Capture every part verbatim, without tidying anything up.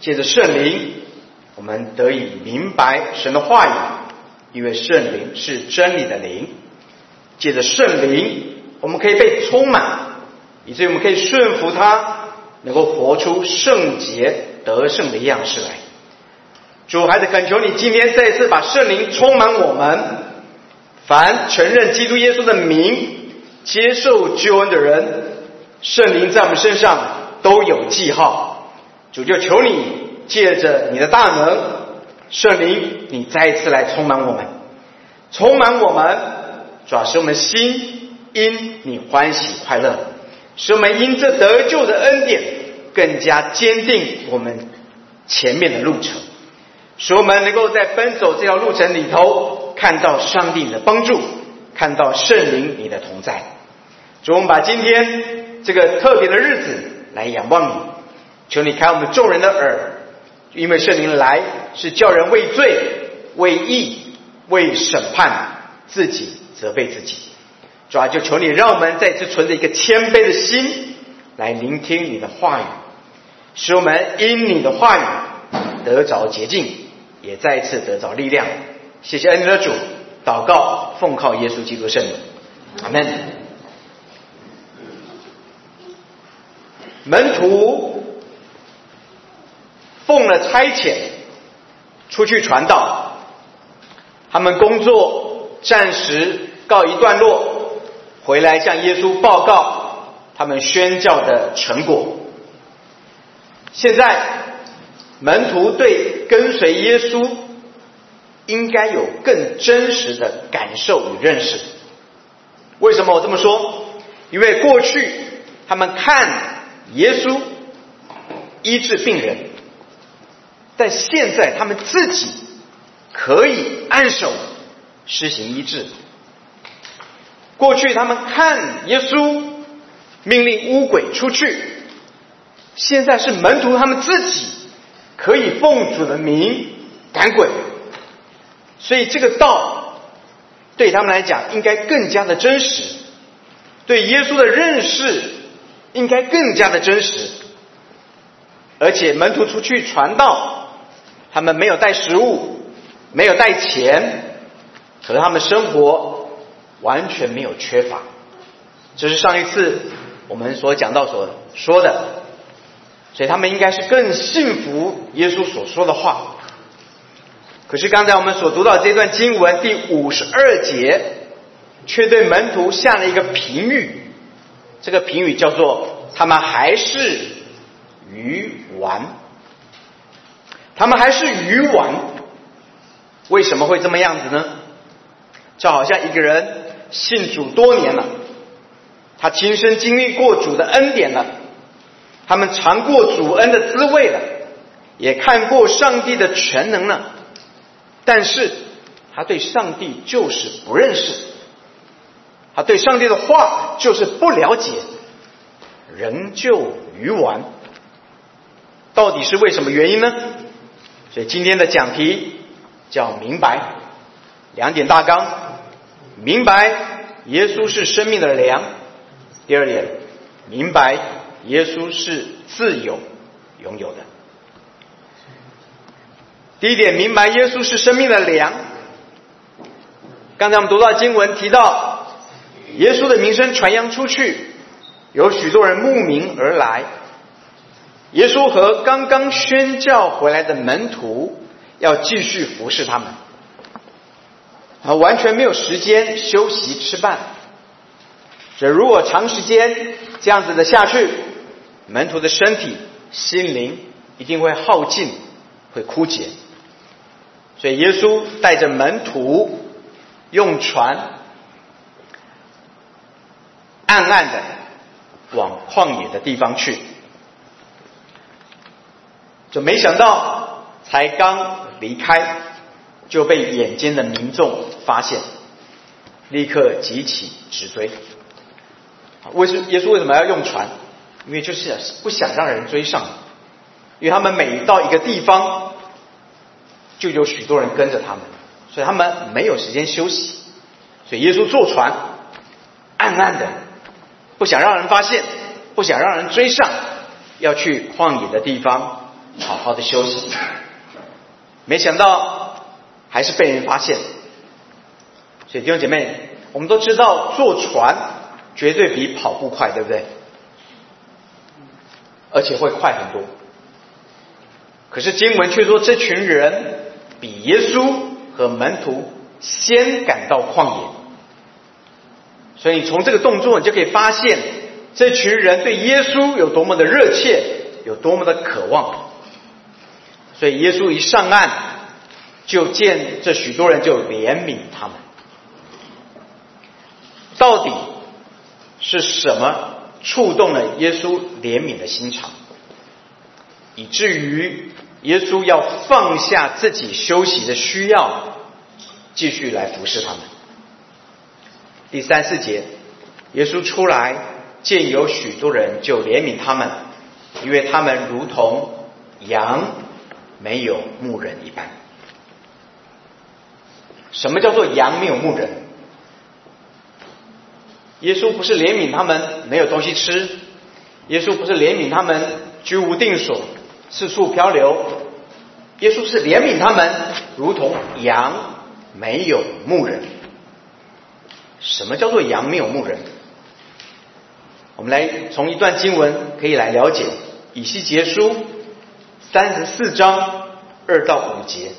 借着圣灵，我们得以明白神的话语，因为圣灵是真理的灵。借着圣灵，我们可以被充满，以至于我们可以顺服他，能够活出圣洁得胜的样式来。主，孩子，恳求你今天再次把圣灵充满我们，凡承认基督耶稣的名，接受救恩的人，圣灵在我们身上都有记号。主，就求你借着你的大能，圣灵你再一次来充满我们，充满我们，主要使我们心因你欢喜快乐，使我们因这得救的恩典更加坚定我们前面的路程，使我们能够在奔走这条路程里头看到上帝你的帮助，看到圣灵你的同在。主，我们把今天这个特别的日子来仰望你，求你开我们众人的耳，因为圣灵来是叫人为罪、为义、为审判，自己责备自己。主啊，就求你让我们再次存着一个谦卑的心来聆听你的话语，使我们因你的话语得着洁净，也再一次得着力量。谢谢恩典的主，祷告奉靠耶稣基督圣名，阿们。门徒奉了差遣出去传道，他们工作暂时告一段落，回来向耶稣报告他们宣教的成果。现在门徒对跟随耶稣应该有更真实的感受与认识。为什么我这么说？因为过去他们看耶稣医治病人，但现在他们自己可以按手施行医治。过去他们看耶稣命令污鬼出去，现在是门徒他们自己可以奉主的名赶鬼。所以这个道对他们来讲应该更加的真实，对耶稣的认识应该更加的真实。而且门徒出去传道，他们没有带食物，没有带钱，可是他们生活完全没有缺乏。这是上一次我们所讲到所说的，所以他们应该是更信服耶稣所说的话。可是刚才我们所读到这段经文第五十二节，却对门徒下了一个评语，这个评语叫做他们还是愚顽。他们还是愚顽。为什么会这么样子呢？就好像一个人信主多年了，他亲身经历过主的恩典了，他们尝过主恩的滋味了，也看过上帝的全能了，但是他对上帝就是不认识，他对上帝的话就是不了解，仍旧愚顽。到底是为什么原因呢？所以今天的讲题叫明白，两点大纲：明白耶稣是生命的粮；第二点，明白耶稣是自由拥有的。第一点，明白耶稣是生命的粮。刚才我们读到经文提到，耶稣的名声传扬出去，有许多人慕名而来。耶稣和刚刚宣教回来的门徒要继续服侍他们，啊，完全没有时间休息吃饭。所以如果长时间这样子的下去，门徒的身体心灵一定会耗尽，会枯竭。所以耶稣带着门徒用船暗暗的往旷野的地方去，就没想到才刚离开就被眼尖的民众发现，立刻急起直追。为什耶稣为什么要用船？因为就是不想让人追上，因为他们每到一个地方就有许多人跟着他们，所以他们没有时间休息。所以耶稣坐船暗暗的，不想让人发现，不想让人追上，要去旷野的地方好好的休息。没想到还是被人发现。所以弟兄姐妹，我们都知道坐船绝对比跑步快，对不对？而且会快很多。可是经文却说，这群人比耶稣和门徒先赶到旷野。所以从这个动作你就可以发现，这群人对耶稣有多么的热切，有多么的渴望。所以耶稣一上岸，就见这许多人，就怜悯他们。到底是什么触动了耶稣怜悯的心肠，以至于耶稣要放下自己休息的需要，继续来服侍他们？第三四节，耶稣出来见有许多人，就怜悯他们，因为他们如同羊没有牧人一般。什么叫做羊没有牧人？耶稣不是怜悯他们没有东西吃，耶稣不是怜悯他们居无定所，四处漂流，耶稣是怜悯他们如同羊没有牧人。什么叫做羊没有牧人？我们来从一段经文可以来了解。以西结书三十四章二到五节，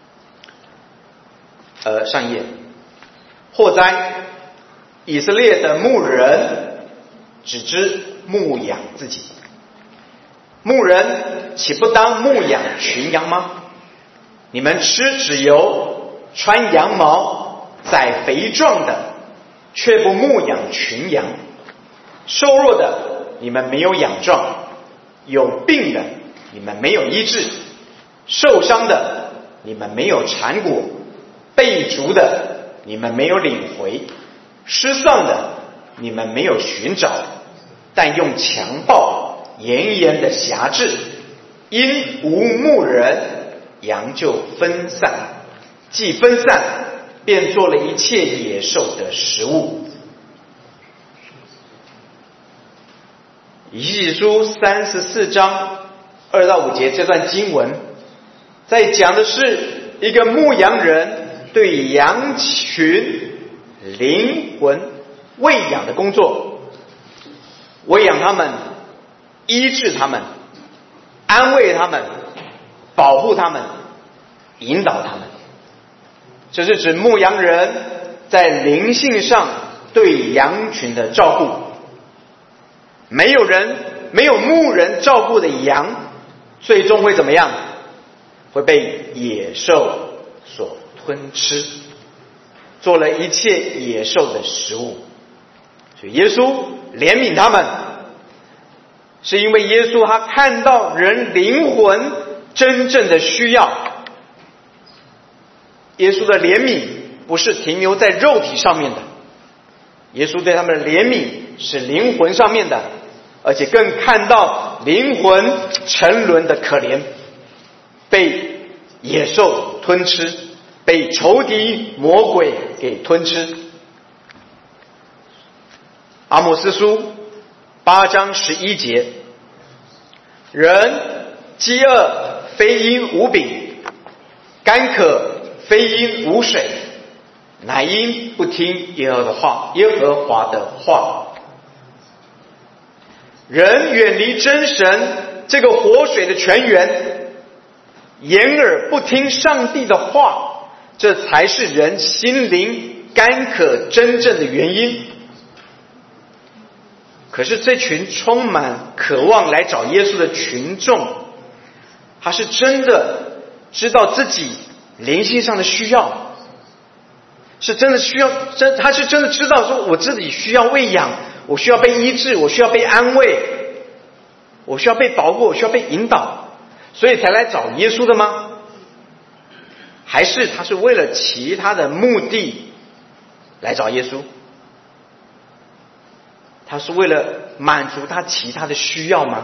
呃，上一页。祸哉，以色列的牧人只知牧养自己，牧人岂不当牧养群羊吗？你们吃脂油，穿羊毛，宰肥壮的，却不牧养群羊。瘦弱的你们没有养壮，有病的你们没有医治，受伤的你们没有缠裹，被逐的你们没有领回，失丧的你们没有寻找，但用强暴严严的辖制，因无牧人，羊就分散，既分散，便做了一切野兽的食物。以西结书三十四章二到五节这段经文，在讲的是一个牧羊人对羊群灵魂喂养的工作，喂养他们，医治他们，安慰他们，保护他们，引导他们。这是指牧羊人在灵性上对羊群的照顾。没有人，没有牧人照顾的羊，最终会怎么样？会被野兽所吞吃，做了一切野兽的食物。所以耶稣怜悯他们，是因为耶稣他看到人灵魂真正的需要。耶稣的怜悯不是停留在肉体上面的，耶稣对他们的怜悯是灵魂上面的，而且更看到灵魂沉沦的可怜，被野兽吞吃，被仇敌魔鬼给吞吃。阿摩司书八章十一节，人饥饿非因无饼，干渴非因无水，乃因不听耶和华耶和华的话。人远离真神这个活水的泉源，掩耳不听上帝的话，这才是人心灵干渴真正的原因。可是这群充满渴望来找耶稣的群众，他是真的知道自己灵性上的需要，是真的需要，真他是真的知道说我自己需要喂养，我需要被医治，我需要被安慰，我需要被保护，我需要被引导，所以才来找耶稣的吗？还是他是为了其他的目的来找耶稣？他是为了满足他其他的需要吗？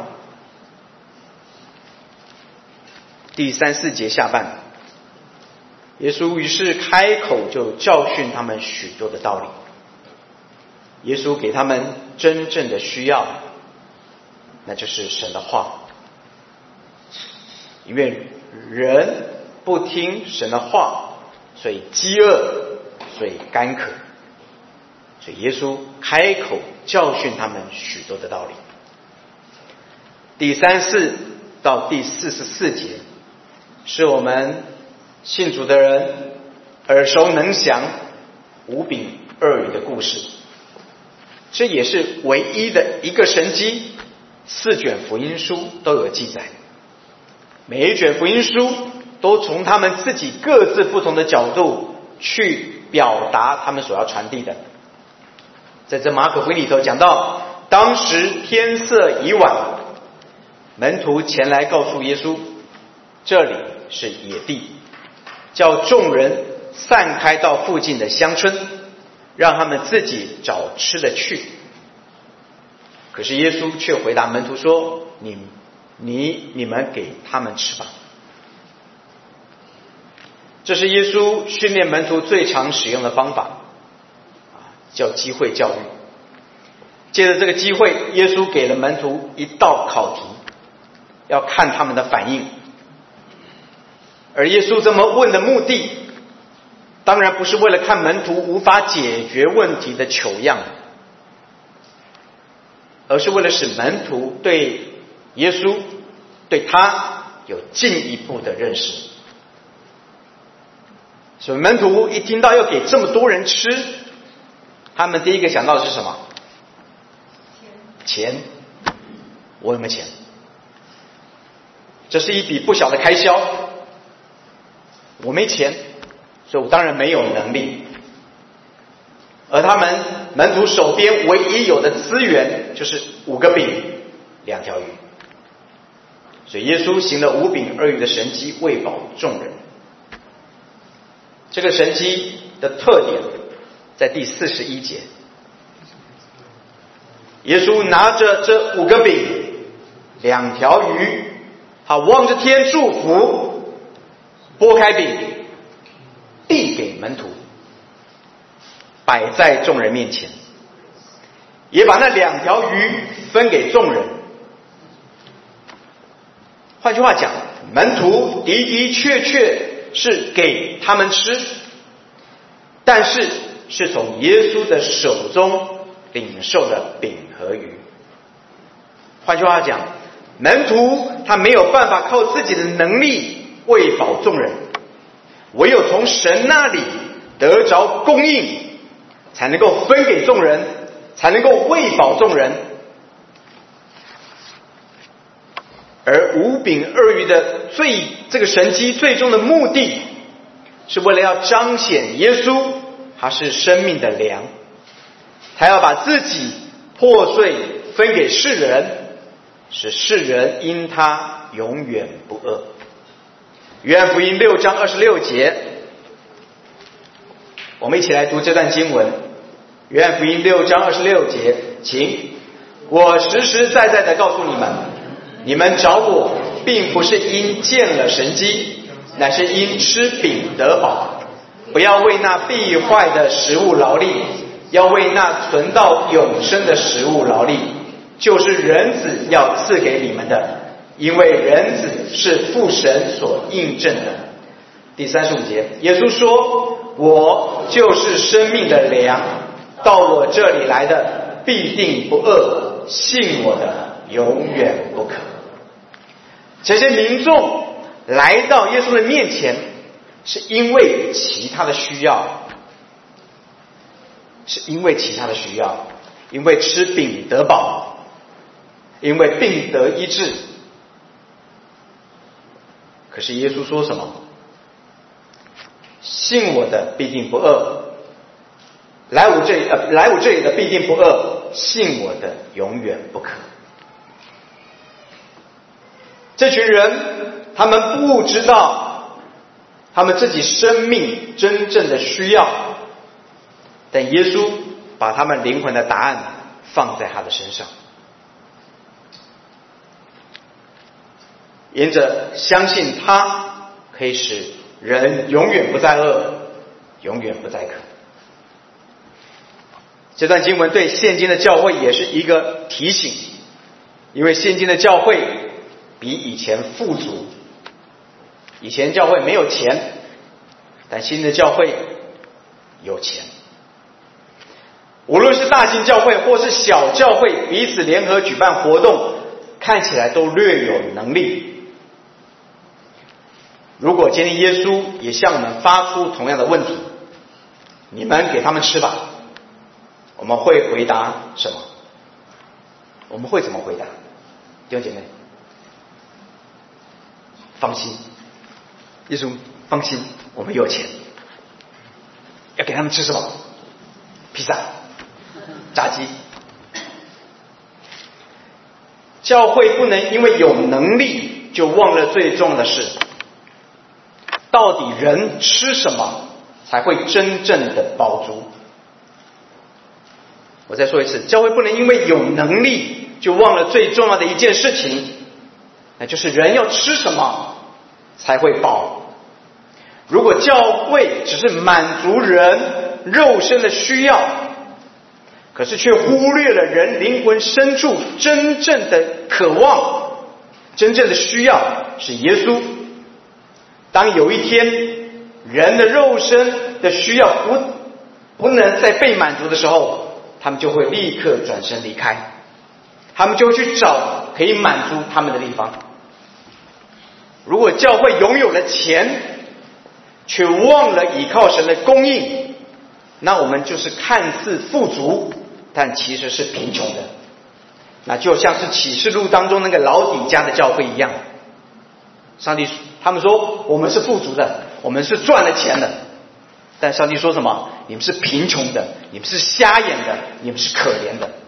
第三四节下半，耶稣于是开口就教训他们许多的道理。耶稣给他们真正的需要，那就是神的话。 因为人不听神的话，所以饥饿，所以干渴。所以耶稣开口教训他们许多的道理。第三四到第四十四节是我们信主的人耳熟能详五饼二鱼的故事，这也是唯一的一个神迹，四卷福音书都有记载。每一卷福音书都从他们自己各自不同的角度去表达他们所要传递的。在这马可福音里头讲到，当时天色已晚，门徒前来告诉耶稣，这里是野地，叫众人散开到附近的乡村，让他们自己找吃的去。可是耶稣却回答门徒说，你你你们给他们吃吧。这是耶稣训练门徒最常使用的方法，叫机会教育。借着这个机会，耶稣给了门徒一道考题，要看他们的反应。而耶稣这么问的目的，当然不是为了看门徒无法解决问题的糗样，而是为了使门徒对耶稣对他有进一步的认识。所以门徒一听到要给这么多人吃，他们第一个想到的是什么？钱。钱，我有没有钱？这是一笔不小的开销，我没钱，所以我当然没有能力。而他们门徒手边唯一有的资源就是五个饼两条鱼，所以耶稣行了五饼二鱼的神迹，喂饱众人。这个神迹的特点在第四十一节，耶稣拿着这五个饼两条鱼，他望着天祝福，拨开饼递给门徒，摆在众人面前，也把那两条鱼分给众人。换句话讲，门徒的的确确是给他们吃，但是是从耶稣的手中领受了饼和鱼。换句话讲，门徒他没有办法靠自己的能力喂饱众人，唯有从神那里得着供应，才能够分给众人，才能够喂饱众人。而五饼二鱼的最这个神迹最终的目的，是为了要彰显耶稣他是生命的粮，他要把自己破碎分给世人，使世人因他永远不饿。约翰福音六章二十六节，我们一起来读这段经文。约翰福音六章二十六节，请，我实实在在的告诉你们，你们找我并不是因见了神迹，乃是因吃饼得饱。不要为那必坏的食物劳力，要为那存到永生的食物劳力，就是人子要赐给你们的，因为人子是父神所印证的。第三十五节，耶稣说，我就是生命的粮，到我这里来的必定不饿，信我的永远不渴。这些民众来到耶稣的面前，是因为其他的需要，是因为其他的需要，因为吃饼得饱，因为病得医治。可是耶稣说什么？信我的必定不饿，来我这里呃来我这里的必定不饿，信我的永远不渴。这群人他们不知道他们自己生命真正的需要，但耶稣把他们灵魂的答案放在他的身上，因着相信他可以使人永远不再饿，永远不再渴。这段经文对现今的教会也是一个提醒，因为现今的教会比以前富足， 以前教会没有钱，但新的教会有钱。无论是大型教会或是小教会，彼此联合举办活动，看起来都略有能力。如果今天耶稣也向我们发出同样的问题，你们给他们吃吧，我们会回答什么？我们会怎么回答？弟兄姐妹，放心，耶稣放心，我们有钱。要给他们吃什么？披萨、炸鸡。教会不能因为有能力就忘了最重要的事，到底人吃什么才会真正的饱足？我再说一次，教会不能因为有能力就忘了最重要的一件事情，那就是人要吃什么才会饱。如果教会只是满足人肉身的需要，可是却忽略了人灵魂深处真正的渴望，真正的需要是耶稣。当有一天人的肉身的需要不不能再被满足的时候，他们就会立刻转身离开，他们就会去找可以满足他们的地方。如果教会拥有了钱，却忘了倚靠神的供应，那我们就是看似富足，但其实是贫穷的。那就像是启示录当中那个老底嘉的教会一样，上帝他们说我们是富足的，我们是赚了钱的，但上帝说什么？你们是贫穷的，你们是瞎眼的，你们是可怜的。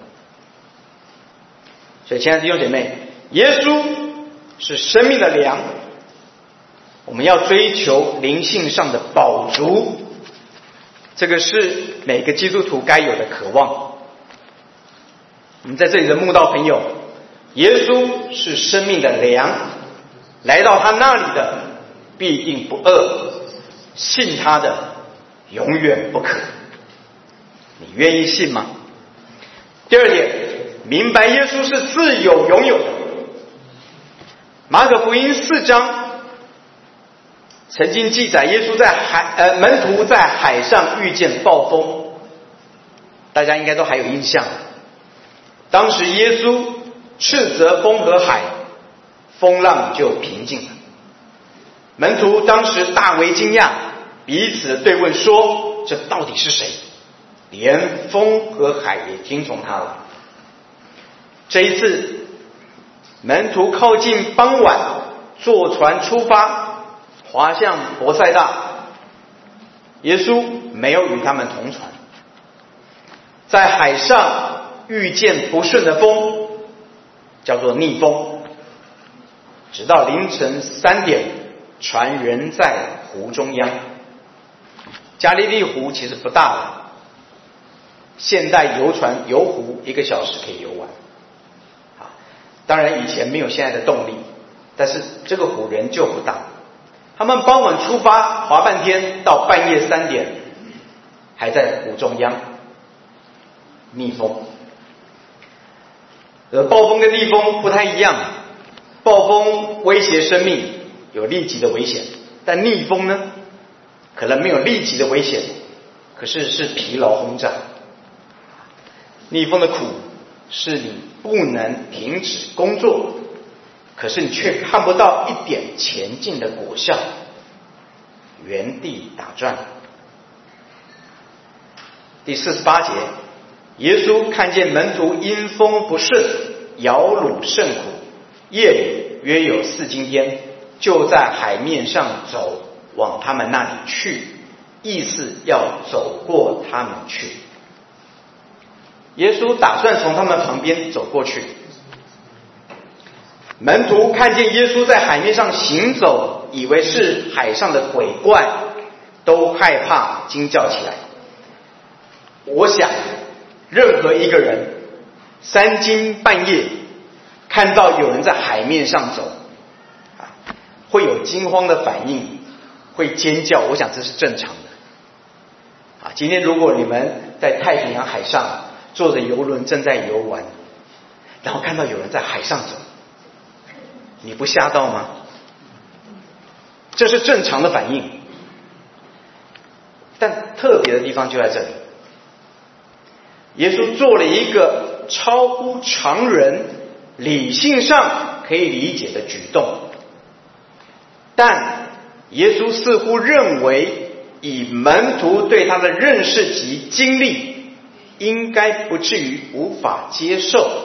所以亲爱的弟兄姐妹，耶稣是生命的粮，我们要追求灵性上的饱足，这个是每个基督徒该有的渴望。我们在这里的慕道朋友，耶稣是生命的粮，来到他那里的必定不饿，信他的永远不渴。你愿意信吗？第二点，明白耶稣是自有拥有的。马可福音四章曾经记载耶稣在海呃门徒在海上遇见暴风，大家应该都还有印象。当时耶稣斥责风和海，风浪就平静了。门徒当时大为惊讶，彼此对问说：“这到底是谁？连风和海也听从他了。”这一次，门徒靠近傍晚，坐船出发，划向伯赛大。耶稣没有与他们同船，在海上遇见不顺的风，叫做逆风。直到凌晨三点，船仍在湖中央。加利利湖其实不大了，现代游船游湖一个小时可以游完。当然以前没有现在的动力，但是这个湖仍旧不大。他们傍晚出发，划半天，到半夜三点还在湖中央。逆风，而暴风跟逆风不太一样，暴风威胁生命，有立即的危险，但逆风呢，可能没有立即的危险，可是是疲劳轰炸。逆风的苦是你不能停止工作，可是你却看不到一点前进的果效，原地打转。第四十八节，耶稣看见门徒因风不顺，摇橹甚苦，夜里约有四更天，就在海面上走，往他们那里去，意思要走过他们去。耶稣打算从他们旁边走过去。门徒看见耶稣在海面上行走，以为是海上的鬼怪，都害怕惊叫起来。我想任何一个人三更半夜看到有人在海面上走，会有惊慌的反应，会尖叫，我想这是正常的。啊，今天如果你们在太平洋海上坐着游轮正在游玩，然后看到有人在海上走，你不吓到吗？ 这是正常的反应。但特别的地方就在这里，耶稣做了一个超乎常人理性上可以理解的举动，但耶稣似乎认为以门徒对他的认识及经历，应该不至于无法接受。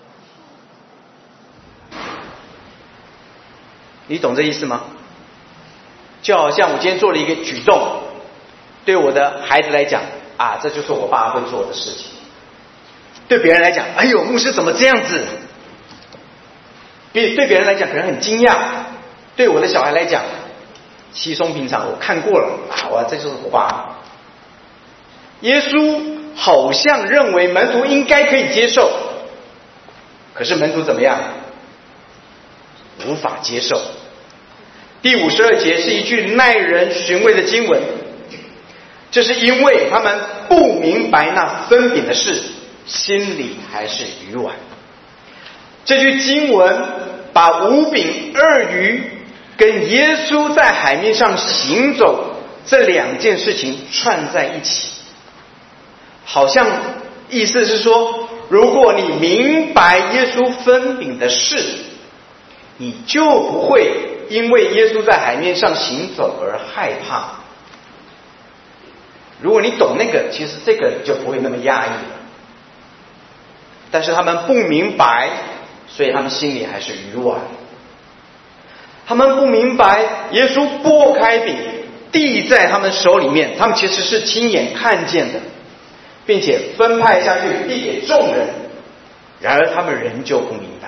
你懂这意思吗？就好像我今天做了一个举动，对我的孩子来讲啊，这就是我爸会做的事情。对别人来讲，哎呦，牧师怎么这样子？对别人来讲可能很惊讶，对我的小孩来讲稀松平常，我看过了啊，哇，这就是我爸。耶稣好像认为门徒应该可以接受，可是门徒怎么样？无法接受。第五十二节是一句耐人寻味的经文，这是因为他们不明白那分饼的事，心里还是愚顽。这句经文把五饼二鱼跟耶稣在海面上行走这两件事情串在一起，好像意思是说，如果你明白耶稣分饼的事，你就不会因为耶稣在海面上行走而害怕。如果你懂那个，其实这个就不会那么压抑了。但是他们不明白，所以他们心里还是愚顽。他们不明白耶稣拨开饼递在他们手里面，他们其实是亲眼看见的，并且分派下去递给众人，然而他们仍旧不明白。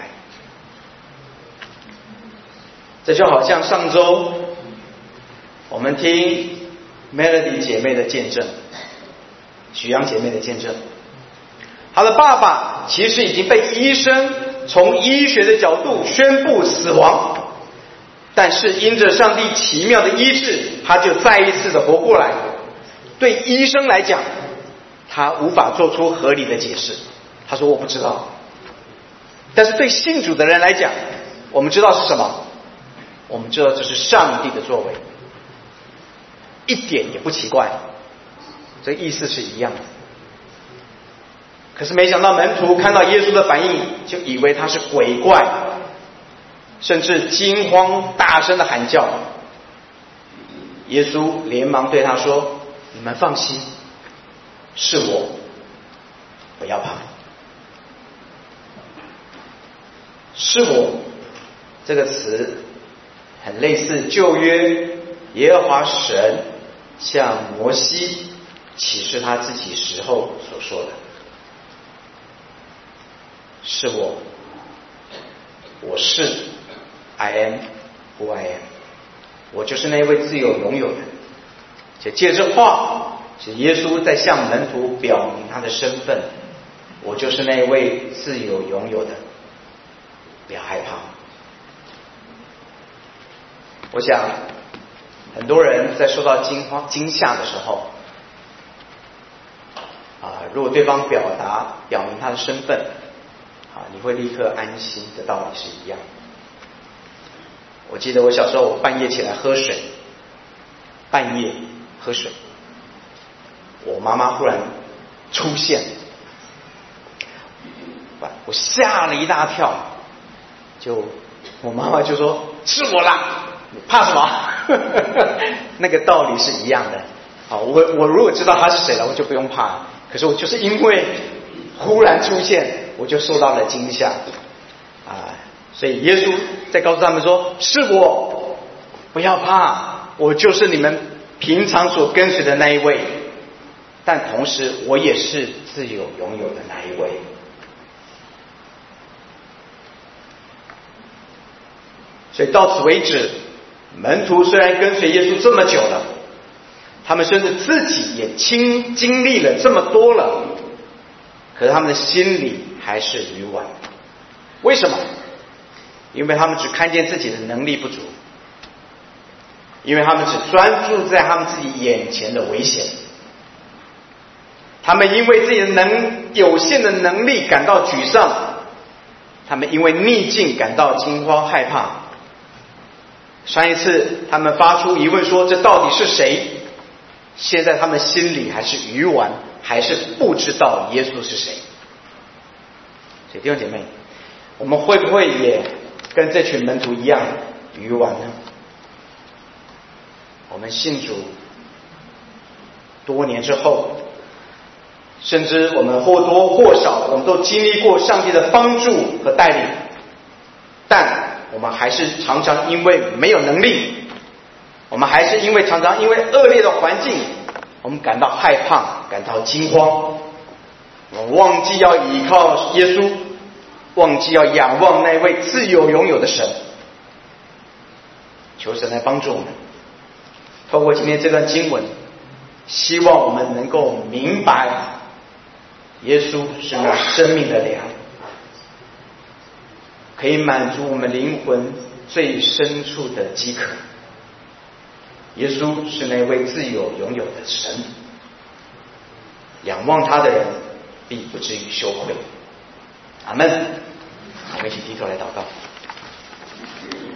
这就好像上周我们听 Melody 姐妹的见证，许阳姐妹的见证，她的爸爸其实已经被医生从医学的角度宣布死亡，但是因着上帝奇妙的医治，他就再一次的活过来。对医生来讲，他无法做出合理的解释，他说我不知道。但是对信主的人来讲，我们知道是什么？我们知道这是上帝的作为，一点也不奇怪，这意思是一样的。可是没想到门徒看到耶稣的反应，就以为他是鬼怪，甚至惊慌大声的喊叫。耶稣连忙对他说，你们放心，是我，不要怕。是我这个词很类似旧约耶和华神向摩西启示他自己时候所说的，是我，我是 I am who I am， 我就是那位自由拥有的。且借这话是耶稣在向门徒表明他的身份，我就是那位自由拥有的，不要害怕。我想很多人在受到惊慌惊吓的时候啊，如果对方表达表明他的身份啊，你会立刻安心的道理是一样。我记得我小时候我半夜起来喝水，半夜喝水，我妈妈忽然出现，我吓了一大跳，就我妈妈就说是我啦，你怕什么？那个道理是一样的。好，我我如果知道他是谁了，我就不用怕。可是我就是因为忽然出现，我就受到了惊吓啊！所以耶稣在告诉他们说：“是我，不要怕，我就是你们平常所跟随的那一位，但同时我也是自由拥有的那一位。”所以到此为止，门徒虽然跟随耶稣这么久了，他们甚至自己也亲经历了这么多了，可是他们的心里还是愚顽。为什么？因为他们只看见自己的能力不足，因为他们只专注在他们自己眼前的危险，他们因为自己的能有限的能力感到沮丧，他们因为逆境感到惊慌害怕， 上一次他们发出疑问说这到底是谁，现在他们心里还是愚顽，还是不知道耶稣是谁。所以弟兄姐妹，我们会不会也跟这群门徒一样愚顽呢？我们信主多年之后，甚至我们或多或少我们都经历过上帝的帮助和带领，但我们还是常常因为没有能力，我们还是因为常常因为恶劣的环境，我们感到害怕，感到惊慌，我们忘记要依靠耶稣，忘记要仰望那位自由拥有的神。求神来帮助我们，透过今天这段经文，希望我们能够明白耶稣是那生命的粮，可以满足我们灵魂最深处的饥渴。耶稣是那位自由拥有的神，仰望他的人必不至于羞愧。阿们。我们一起低头来祷告。